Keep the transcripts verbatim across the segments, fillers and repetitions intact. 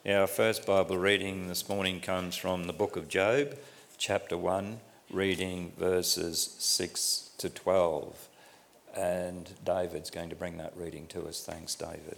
Our first Bible reading this morning comes from the book of Job, chapter one, reading verses six to twelve. And David's going to bring that reading to us. Thanks, David.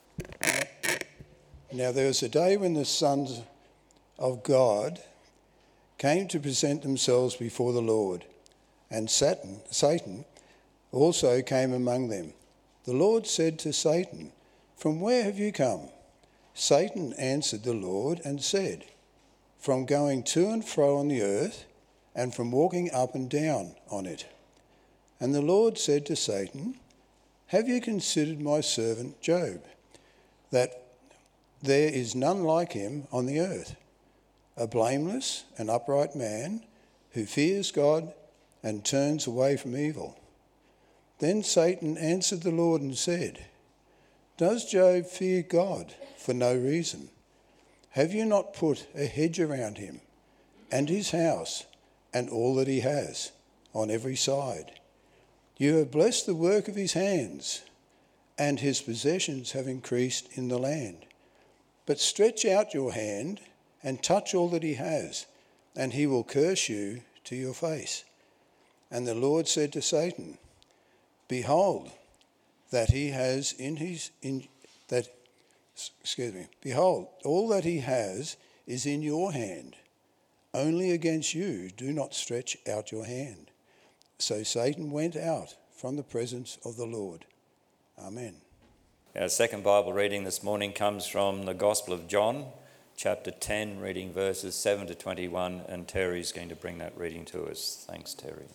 Now there was a day when the sons of God came to present themselves before the Lord, and Satan, Satan also came among them. The Lord said to Satan, "From where have you come?" Satan answered the Lord and said, "From going to and fro on the earth, and from walking up and down on it." And the Lord said to Satan, "Have you considered my servant Job, that there is none like him on the earth, a blameless and upright man who fears God and turns away from evil?" Then Satan answered the Lord and said, "Does Job fear God for no reason? Have you not put a hedge around him and his house and all that he has on every side? You have blessed the work of his hands, and his possessions have increased in the land. But stretch out your hand and touch all that he has, and he will curse you to your face." And the Lord said to Satan, "Behold, that he has in his in that excuse me, behold, all that he has is in your hand. Only against you do not stretch out your hand." So Satan went out from the presence of the Lord. Amen. Our second Bible reading this morning comes from the Gospel of John, chapter ten, reading verses seven to twenty-one, and Terry's going to bring that reading to us. Thanks, Terry.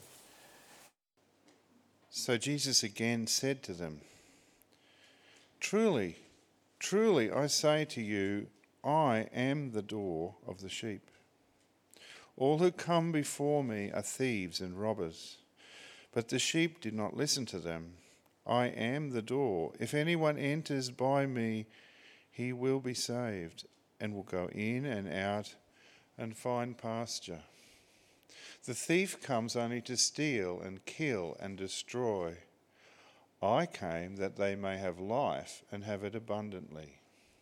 So Jesus again said to them, "Truly, truly, I say to you, I am the door of the sheep. All who come before me are thieves and robbers, but the sheep did not listen to them. I am the door. If anyone enters by me, he will be saved, and will go in and out and find pasture. The thief comes only to steal and kill and destroy. I came that they may have life and have it abundantly.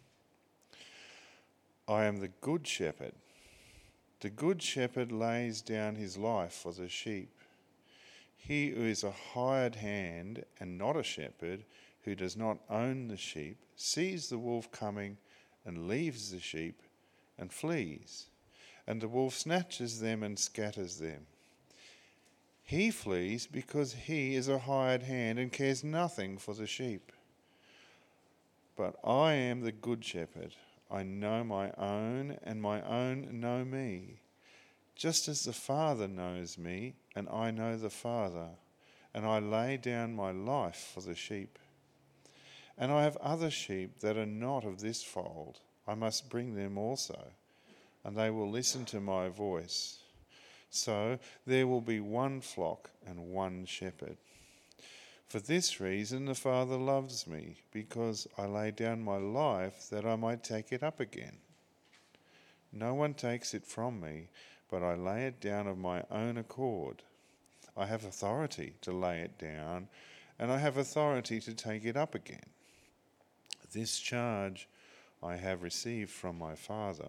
I am the good shepherd. The good shepherd lays down his life for the sheep. He who is a hired hand and not a shepherd, who does not own the sheep, sees the wolf coming and leaves the sheep and flees, and the wolf snatches them and scatters them. He flees because he is a hired hand and cares nothing for the sheep. But I am the good shepherd. I know my own, and my own know me, just as the Father knows me, and I know the Father, and I lay down my life for the sheep. And I have other sheep that are not of this fold. I must bring them also, and they will listen to my voice. So there will be one flock and one shepherd. For this reason the Father loves me, because I lay down my life that I might take it up again. No one takes it from me, but I lay it down of my own accord. I have authority to lay it down, and I have authority to take it up again. This charge I have received from my Father."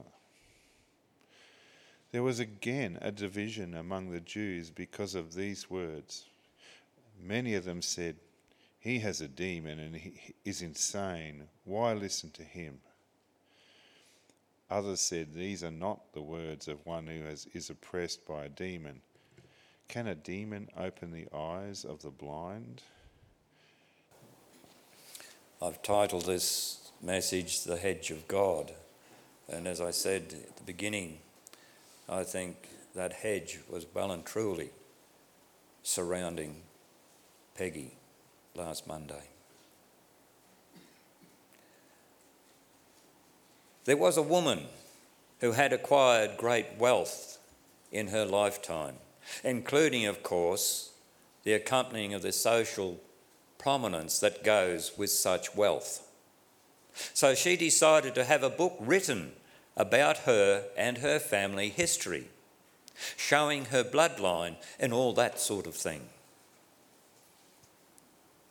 There was again a division among the Jews because of these words. Many of them said, "He has a demon and he is insane. Why listen to him?" Others said, "These are not the words of one who has, is oppressed by a demon. Can a demon open the eyes of the blind?" I've titled this message, "The Hedge of God." And as I said at the beginning, I think that hedge was well and truly surrounding Peggy last Monday. There was a woman who had acquired great wealth in her lifetime, including, of course, the accompanying of the social prominence that goes with such wealth. So she decided to have a book written about her and her family history, showing her bloodline and all that sort of thing.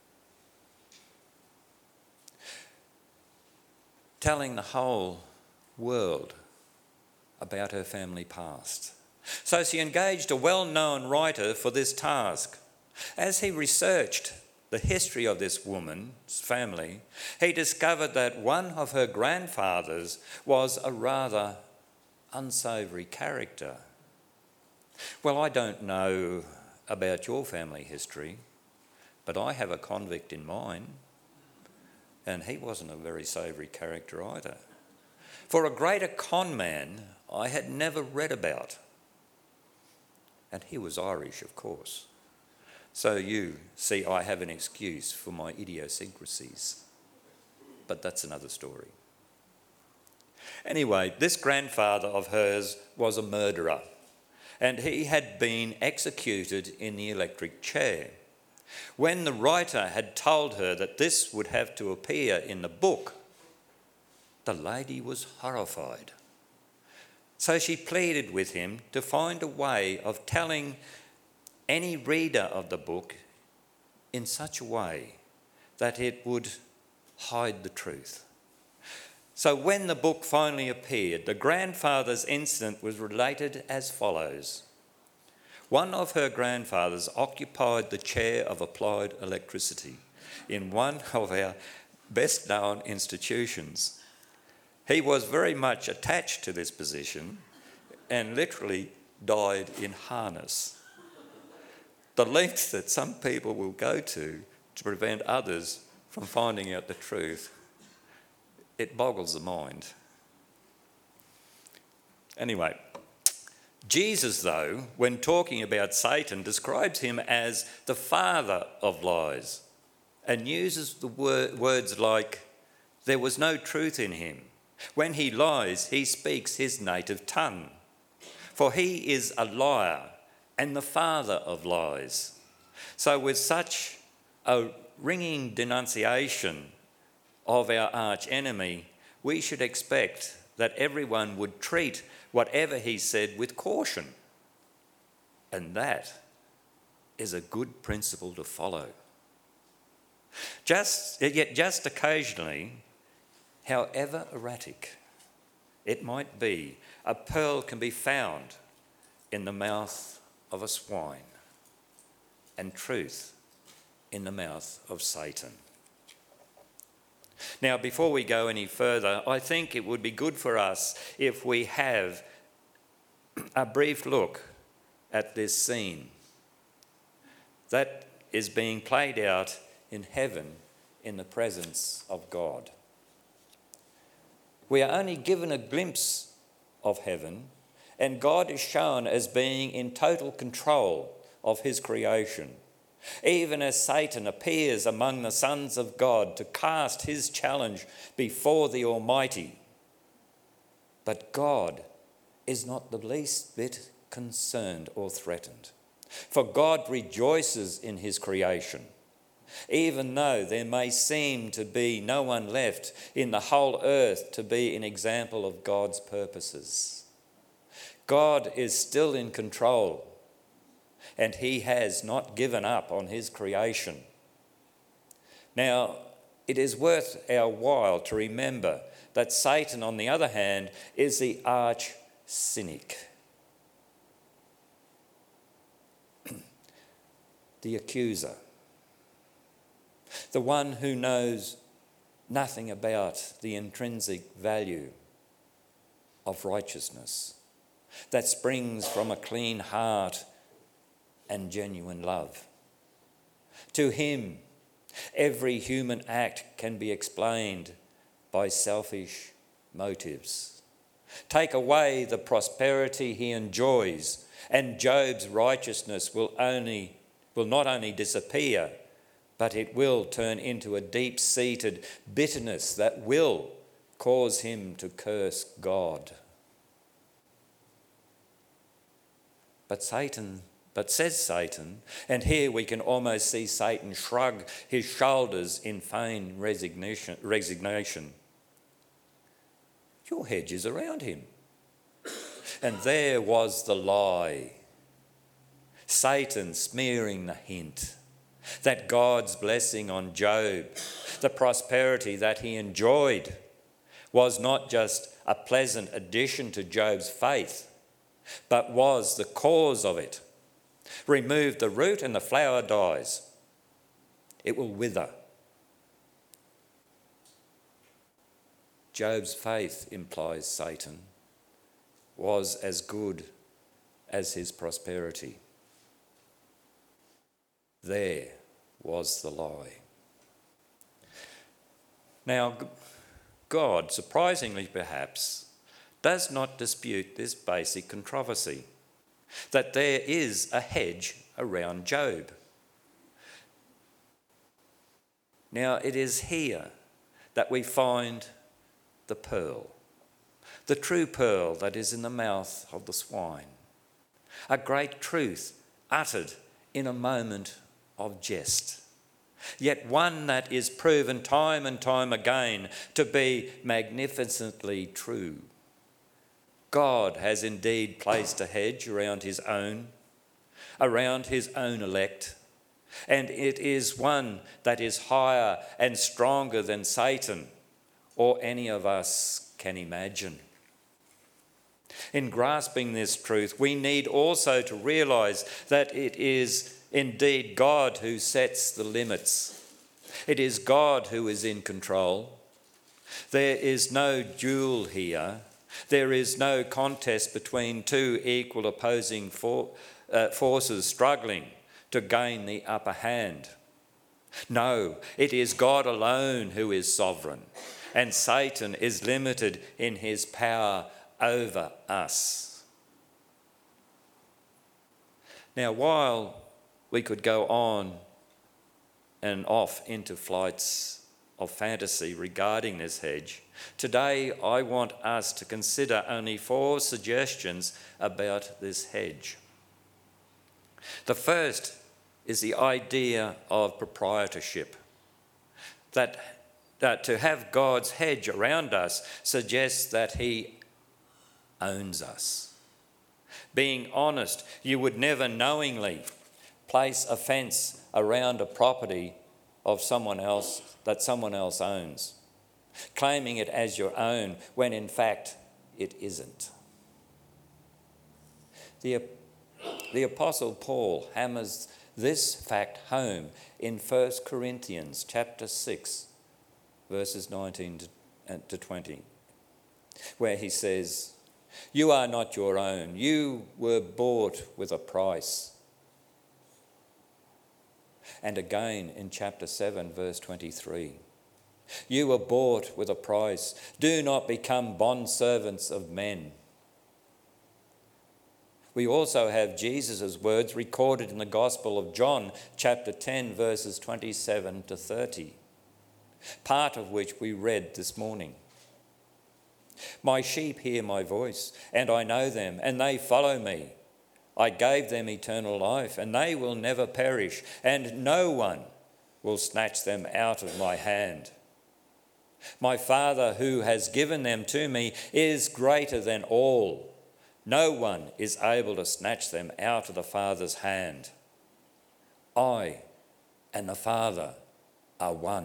Telling the whole world about her family past. So she engaged a well-known writer for this task. As he researched the history of this woman's family, he discovered that one of her grandfathers was a rather unsavoury character. Well, I don't know about your family history, but I have a convict in mine, and he wasn't a very savoury character either. For a greater con man I had never read about. And he was Irish, of course. So you see, I have an excuse for my idiosyncrasies. But that's another story. Anyway, this grandfather of hers was a murderer, and he had been executed in the electric chair. When the writer had told her that this would have to appear in the book, the lady was horrified. So she pleaded with him to find a way of telling any reader of the book in such a way that it would hide the truth. So when the book finally appeared, the grandfather's incident was related as follows. One of her grandfathers occupied the chair of applied electricity in one of our best-known institutions. He was very much attached to this position and literally died in harness. The length that some people will go to to prevent others from finding out the truth, it boggles the mind. Anyway, Jesus, though, when talking about Satan, describes him as the father of lies and uses the wor- words like, there was no truth in him. When he lies, he speaks his native tongue. For he is a liar and the father of lies. So with such a ringing denunciation of our arch enemy, we should expect that everyone would treat whatever he said with caution. And that is a good principle to follow. Just, yet just occasionally, however erratic it might be, a pearl can be found in the mouth of a swine, and truth in the mouth of Satan. Now, before we go any further, I think it would be good for us if we have a brief look at this scene that is being played out in heaven in the presence of God. We are only given a glimpse of heaven, and God is shown as being in total control of his creation, even as Satan appears among the sons of God to cast his challenge before the Almighty. But God is not the least bit concerned or threatened, for God rejoices in his creation, even though there may seem to be no one left in the whole earth to be an example of God's purposes. God is still in control, and he has not given up on his creation. Now, it is worth our while to remember that Satan, on the other hand, is the arch cynic, the accuser, the one who knows nothing about the intrinsic value of righteousness that springs from a clean heart and genuine love. To him, every human act can be explained by selfish motives. Take away the prosperity he enjoys, and Job's righteousness will only will not only disappear, but it will turn into a deep-seated bitterness that will cause him to curse God. But Satan, but says Satan, and here we can almost see Satan shrug his shoulders in feigned resignation, resignation. Your hedge is around him. And there was the lie. Satan smearing the hint that God's blessing on Job, the prosperity that he enjoyed, was not just a pleasant addition to Job's faith, but was the cause of it. Remove the root and the flower dies. It will wither. Job's faith, implies Satan, was as good as his prosperity. There was the lie. Now, God, surprisingly perhaps, does not dispute this basic controversy, that there is a hedge around Job. Now, it is here that we find the pearl, the true pearl that is in the mouth of the swine, a great truth uttered in a moment of jest, yet one that is proven time and time again to be magnificently true. God has indeed placed a hedge around his own, around his own elect, and it is one that is higher and stronger than Satan or any of us can imagine. In grasping this truth, we need also to realise that it is indeed God who sets the limits. It is God who is in control. There is no duel here. There is no contest between two equal opposing for, uh, forces struggling to gain the upper hand. No, it is God alone who is sovereign, and Satan is limited in his power over us. Now, while we could go on and off into flights of fantasy regarding this hedge, today I want us to consider only four suggestions about this hedge. The first is the idea of proprietorship, that, that to have God's hedge around us suggests that he owns us. Being honest, you would never knowingly place a fence around a property of someone else that someone else owns, claiming it as your own when in fact it isn't. The, the Apostle Paul hammers this fact home in First Corinthians chapter six, verses nineteen to twenty, where he says, "You are not your own. You were bought with a price." And again in chapter seven, verse twenty-three, "You were bought with a price. Do not become bondservants of men." We also have Jesus' words recorded in the Gospel of John, chapter ten, verses twenty-seven to thirty, part of which we read this morning. "My sheep hear my voice, and I know them, and they follow me. I gave them eternal life, and they will never perish, and no one will snatch them out of my hand. My Father who has given them to me is greater than all. No one is able to snatch them out of the Father's hand. I and the Father are one."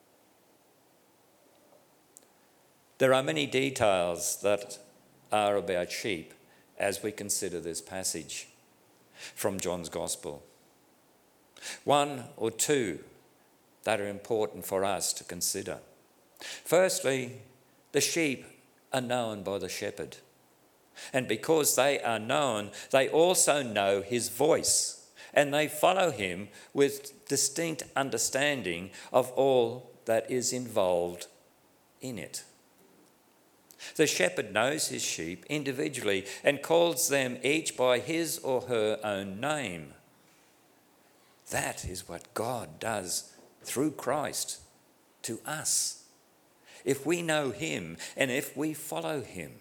There are many details that are about sheep as we consider this passage from John's Gospel. One or two that are important for us to consider. Firstly, the sheep are known by the shepherd. And because they are known, they also know his voice, and they follow him with distinct understanding of all that is involved in it. The shepherd knows his sheep individually and calls them each by his or her own name. That is what God does through Christ to us, if we know him and if we follow him.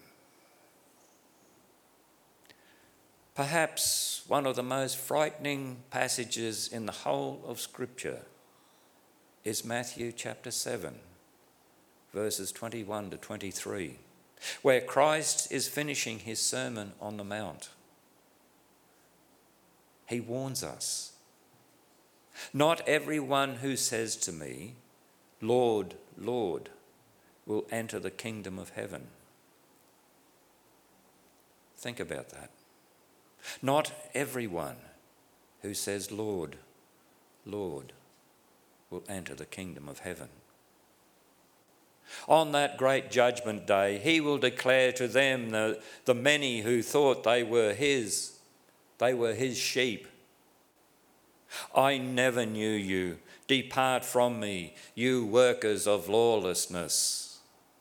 Perhaps one of the most frightening passages in the whole of Scripture is Matthew chapter seven, verses twenty-one to twenty-three, where Christ is finishing his Sermon on the Mount. He warns us, "Not everyone who says to me, 'Lord, Lord,' will enter the kingdom of heaven. Think about that. Not everyone who says, Lord, Lord, will enter the kingdom of heaven. On that great judgment day, he will declare to them, the, the many who thought they were his, they were his sheep, I never knew you. Depart from me, you workers of lawlessness.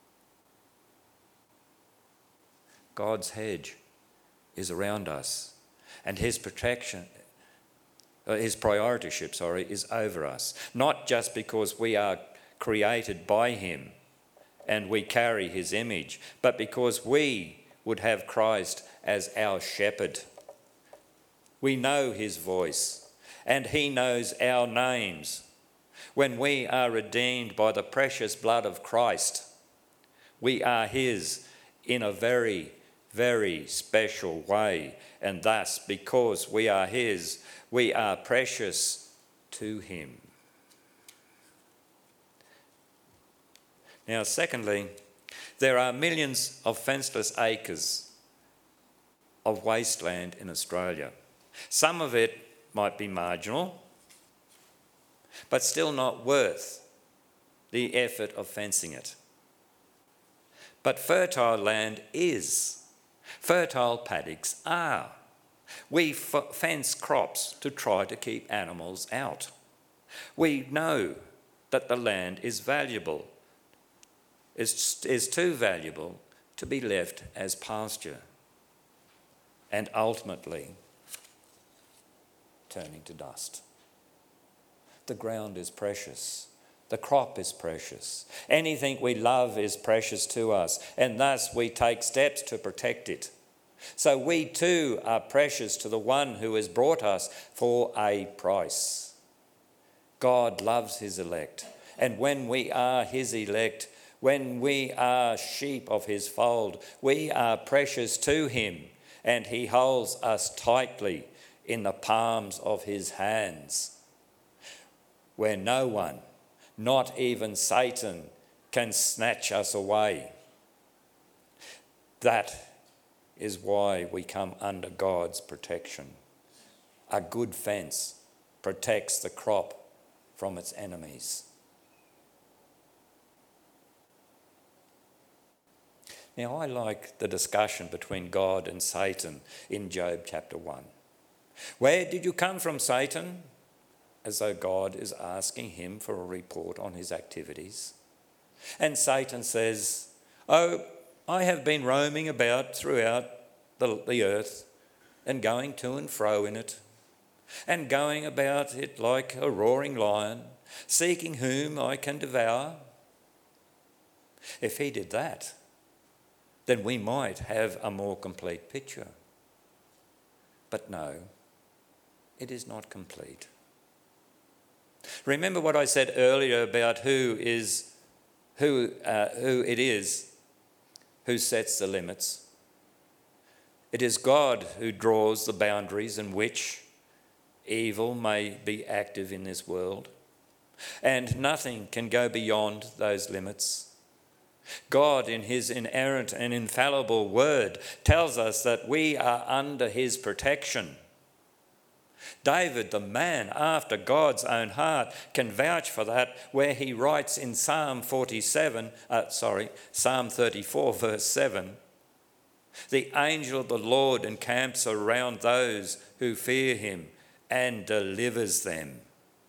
God's hedge is around us, and his protection, uh, his priorityship, sorry, is over us. Not just because we are created by him and we carry his image, but because we would have Christ as our shepherd. We know his voice, and he knows our names. When we are redeemed by the precious blood of Christ, we are his in a very, very special way. And thus, because we are his, we are precious to him. Now, secondly, there are millions of fenceless acres of wasteland in Australia. Some of it might be marginal, but still not worth the effort of fencing it. But fertile land is. Fertile paddocks are. We f- fence crops to try to keep animals out. We know that the land is valuable, is, is too valuable to be left as pasture, and ultimately turning to dust. The ground is precious. The crop is precious. Anything we love is precious to us, and thus we take steps to protect it. So we too are precious to the one who has brought us for a price. God loves his elect, and when we are his elect, when we are sheep of his fold, we are precious to him, and he holds us tightly in the palms of his hands, where no one, not even Satan, can snatch us away. That is why we come under God's protection. A good fence protects the crop from its enemies. Now, I like the discussion between God and Satan in Job chapter one. Where did you come from, Satan? As though God is asking him for a report on his activities. And Satan says, oh, I have been roaming about throughout the, the earth and going to and fro in it, and going about it like a roaring lion, seeking whom I can devour. If he did that, then we might have a more complete picture. But no, it is not complete. Remember what I said earlier about who is who uh, who it is who sets the limits. It is God who draws the boundaries in which evil may be active in this world, and nothing can go beyond those limits. God, in his inerrant and infallible word, tells us that we are under his protection. David, the man after God's own heart, can vouch for that, where he writes in Psalm forty-seven, uh, sorry, Psalm thirty-four, verse seven, the angel of the Lord encamps around those who fear him and delivers them.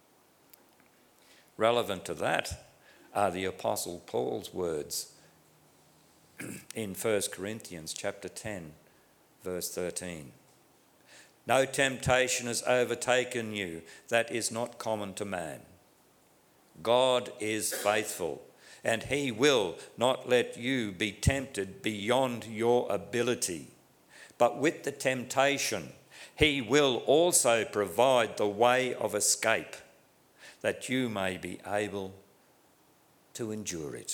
Relevant to that are the Apostle Paul's words in First Corinthians chapter ten, verse thirteen. No temptation has overtaken you that is not common to man. God is faithful, and he will not let you be tempted beyond your ability. But with the temptation, he will also provide the way of escape, that you may be able to endure it.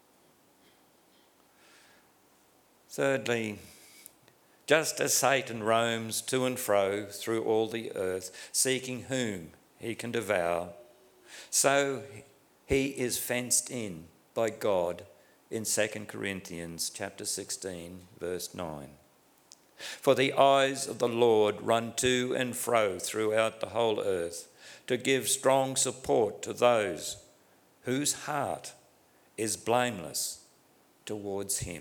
Thirdly, just as Satan roams to and fro through all the earth, seeking whom he can devour, so he is fenced in by God in Second Corinthians chapter sixteen, verse nine. For the eyes of the Lord run to and fro throughout the whole earth to give strong support to those whose heart is blameless towards him.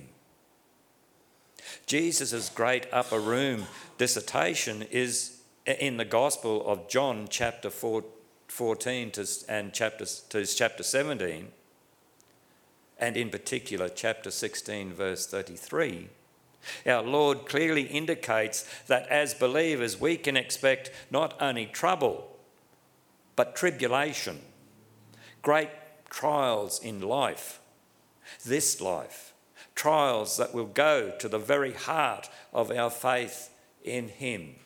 Jesus' great upper room dissertation is in the Gospel of John chapter fourteen to, and chapter, to chapter seventeen, and in particular chapter sixteen verse thirty-three. Our Lord clearly indicates that as believers we can expect not only trouble, but tribulation, great trials in life, this life, trials that will go to the very heart of our faith in him.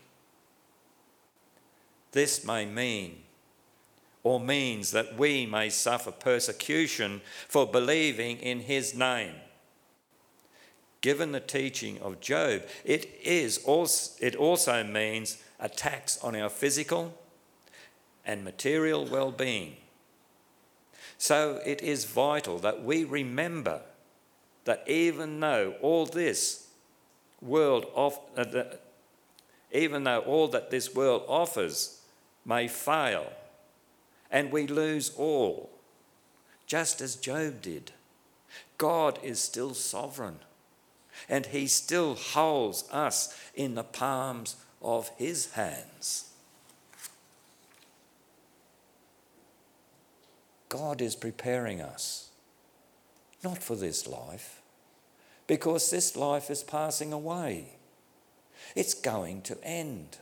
This may mean or means that we may suffer persecution for believing in his name. Given the teaching of Job, it is also, it also means attacks on our physical and material well-being. So it is vital that we remember that even though all this world off, uh, the, even though all that this world offers may fail and we lose all, just as Job did, God is still sovereign. And he still holds us in the palms of his hands. God is preparing us, not for this life, because this life is passing away. It's going to end.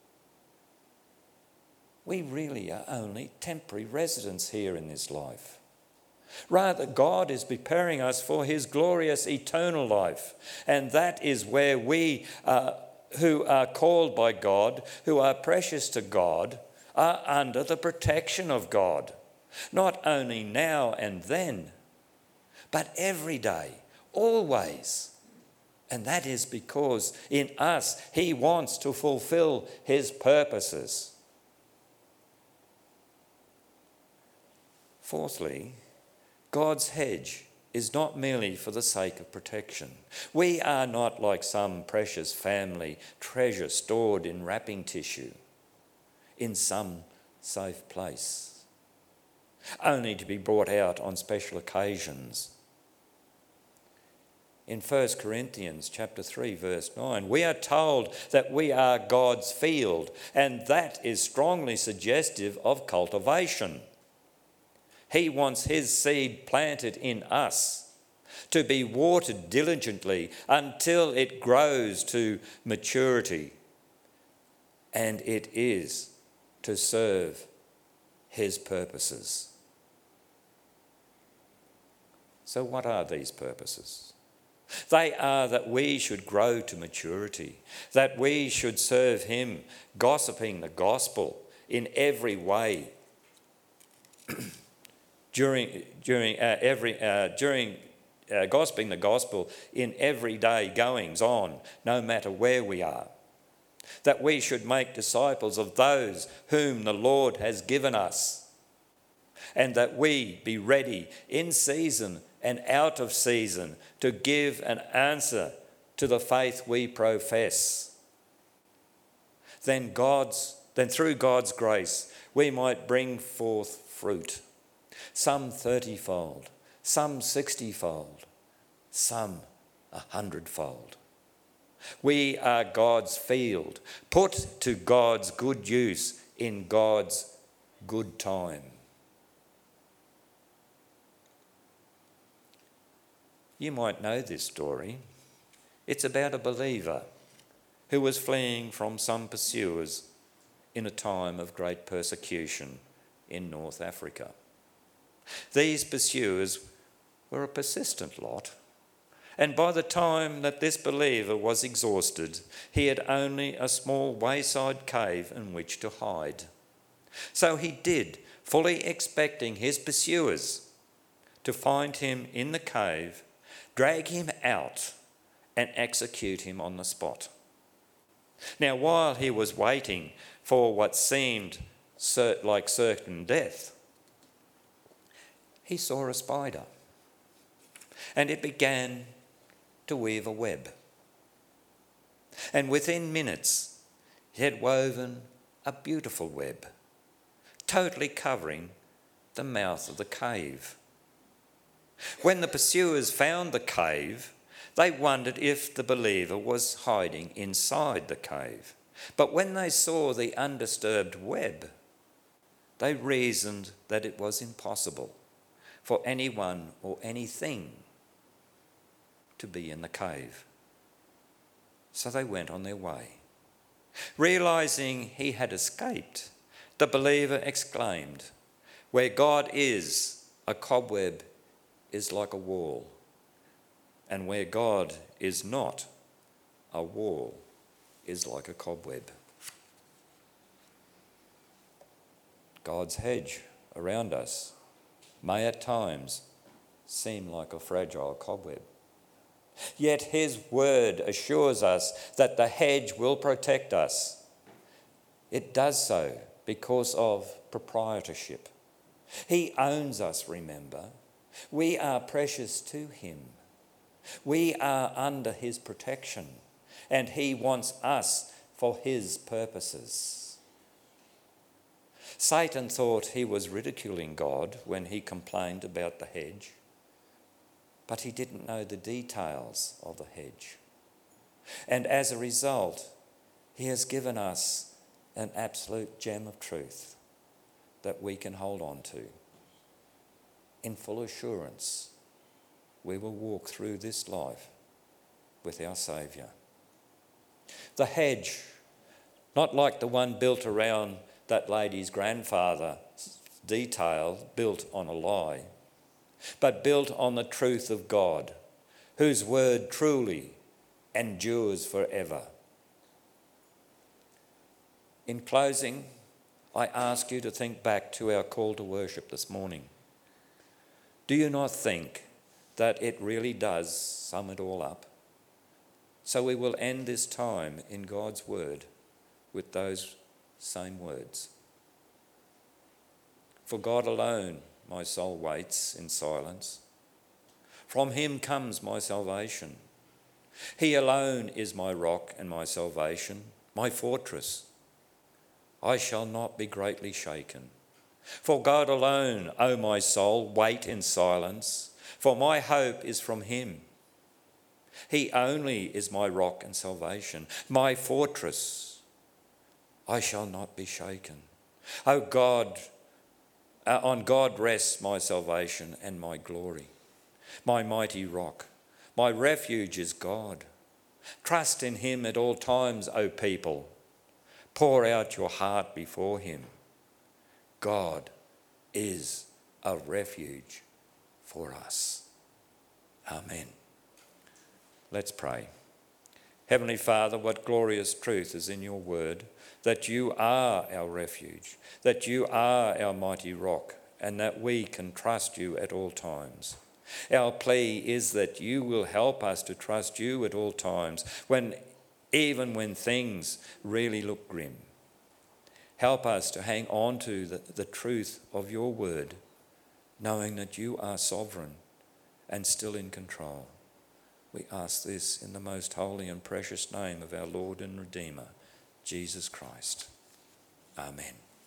We really are only temporary residents here in this life. Rather, God is preparing us for his glorious eternal life. And that is where we uh, who are called by God, who are precious to God, are under the protection of God. Not only now and then, but every day, always. And that is because in us he wants to fulfill his purposes. Fourthly, God's hedge is not merely for the sake of protection. We are not like some precious family treasure stored in wrapping tissue in some safe place, only to be brought out on special occasions. In First Corinthians chapter three, verse nine, we are told that we are God's field, and that is strongly suggestive of cultivation. He wants his seed planted in us to be watered diligently until it grows to maturity, and it is to serve his purposes. So what are these purposes? They are that we should grow to maturity, that we should serve him, gossiping the gospel in every way. During during uh, every uh, during uh, gossiping the gospel in everyday goings on, no matter where we are, that we should make disciples of those whom the Lord has given us, and that we be ready in season and out of season to give an answer to the faith we profess. Then God's then through God's grace we might bring forth fruit. Some thirty-fold, some sixty-fold, some a hundredfold. We are God's field, put to God's good use in God's good time. You might know this story. It's about a believer who was fleeing from some pursuers in a time of great persecution in North Africa. These pursuers were a persistent lot, and by the time that this believer was exhausted, he had only a small wayside cave in which to hide. So he did, fully expecting his pursuers to find him in the cave, drag him out, and execute him on the spot. Now, while he was waiting for what seemed cert- like certain death, he saw a spider. and it began to weave a web. And within minutes, it had woven a beautiful web, totally covering the mouth of the cave. When the pursuers found the cave, they wondered if the believer was hiding inside the cave. But when they saw the undisturbed web, they reasoned that it was impossible for anyone or anything to be in the cave. So they went on their way. Realising he had escaped, the believer exclaimed, "Where God is, a cobweb is like a wall, and where God is not, a wall is like a cobweb." God's hedge around us may at times seem like a fragile cobweb. Yet his word assures us that the hedge will protect us. It does so because of proprietorship. He owns us, remember. We are precious to him. We are under his protection, and he wants us for his purposes. Satan thought he was ridiculing God when he complained about the hedge, but he didn't know the details of the hedge. And as a result, he has given us an absolute gem of truth that we can hold on to. In full assurance, we will walk through this life with our Saviour. The hedge, not like the one built around that lady's grandfather's detail, built on a lie, but built on the truth of God, whose word truly endures forever. In closing, I ask you to think back to our call to worship this morning. Do you not think that it really does sum it all up? So we will end this time in God's word with those same words. For God alone my soul waits in silence. From him comes my salvation. He alone is my rock and my salvation, my fortress. I shall not be greatly shaken. For God alone, O my soul, wait in silence, for my hope is from him. He only is my rock and salvation, my fortress. I shall not be shaken. O God, uh, on God rests my salvation and my glory, my mighty rock. My refuge is God. Trust in him at all times, O people. Pour out your heart before him. God is a refuge for us. Amen. Let's pray. Heavenly Father, what glorious truth is in your word, that you are our refuge, that you are our mighty rock, and that we can trust you at all times. Our plea is that you will help us to trust you at all times, when even when things really look grim. Help us to hang on to the, the truth of your word, knowing that you are sovereign and still in control. We ask this in the most holy and precious name of our Lord and Redeemer, Jesus Christ. Amen.